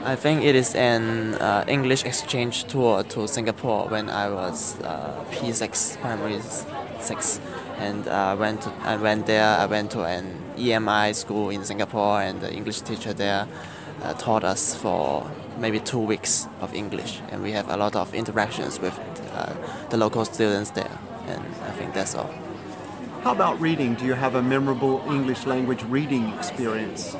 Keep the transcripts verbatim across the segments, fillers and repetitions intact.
I think it is an uh, English exchange tour to Singapore when I was uh, P six, primary s- six, and uh, went to, I went there. I went to an E M I school in Singapore, and the English teacher there uh, taught us for maybe two weeks of English, and we have a lot of interactions with uh, the local students there, and I think that's all. How about reading? Do you have a memorable English language reading experience?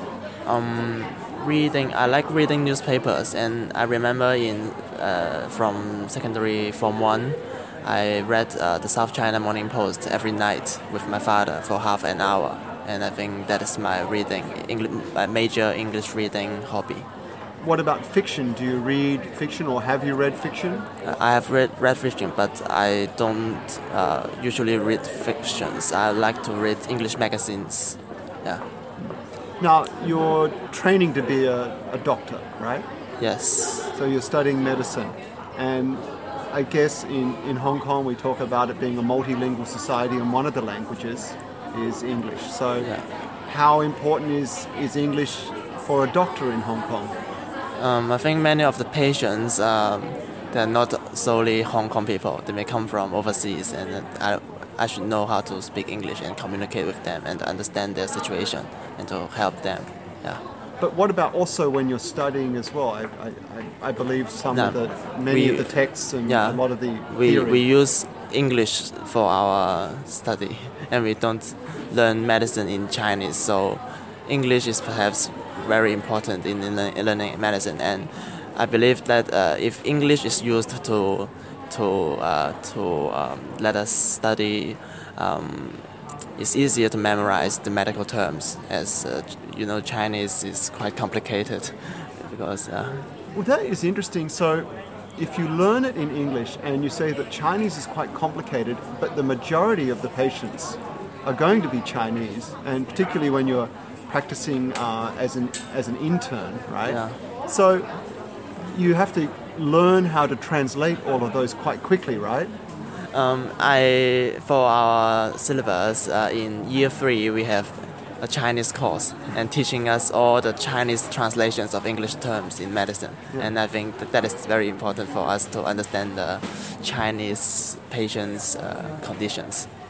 Reading, I like reading newspapers, and I remember in uh, from secondary form one, I read uh, the South China Morning Post every night with my father for half an hour, and I think that is my reading, Engl- my major English reading hobby. What about fiction? Do you read fiction or have you read fiction? Uh, I have read read fiction, but I don't uh, usually read fictions. I like to read English magazines. Yeah. Now, you're training to be a, a doctor, right? Yes. So you're studying medicine. And I guess in, in Hong Kong we talk about it being a multilingual society, and one of the languages is English. So Yeah. how important is, is English for a doctor in Hong Kong? Um, I think many of the patients, um, they're not solely Hong Kong people. They may come from overseas, and I, I should know how to speak English and communicate with them and understand their situation and to help them. Yeah. But what about also when you're studying as well? I, I, I- I believe some No, of the many we- of the texts and yeah, a lot of the We, theory. we use English for our study, and we don't learn medicine in Chinese. So English is perhaps very important in, in, lear- learning medicine. And I believe that uh, if English is used to to uh, to um, let us study, um, it's easier to memorize the medical terms. As uh, you know, Chinese is quite complicated because. Uh, Well, that is interesting. So, if you learn it in English and you say that Chinese is quite complicated, but the majority of the patients are going to be Chinese, and particularly when you're practicing uh, as an as an intern, right? Yeah. So, you have to learn how to translate all of those quite quickly, right? I for our syllabus uh, in year three we have a Chinese course and teaching us all the Chinese translations of English terms in medicine, and I think that, that is very important for us to understand the Chinese patients' uh, conditions.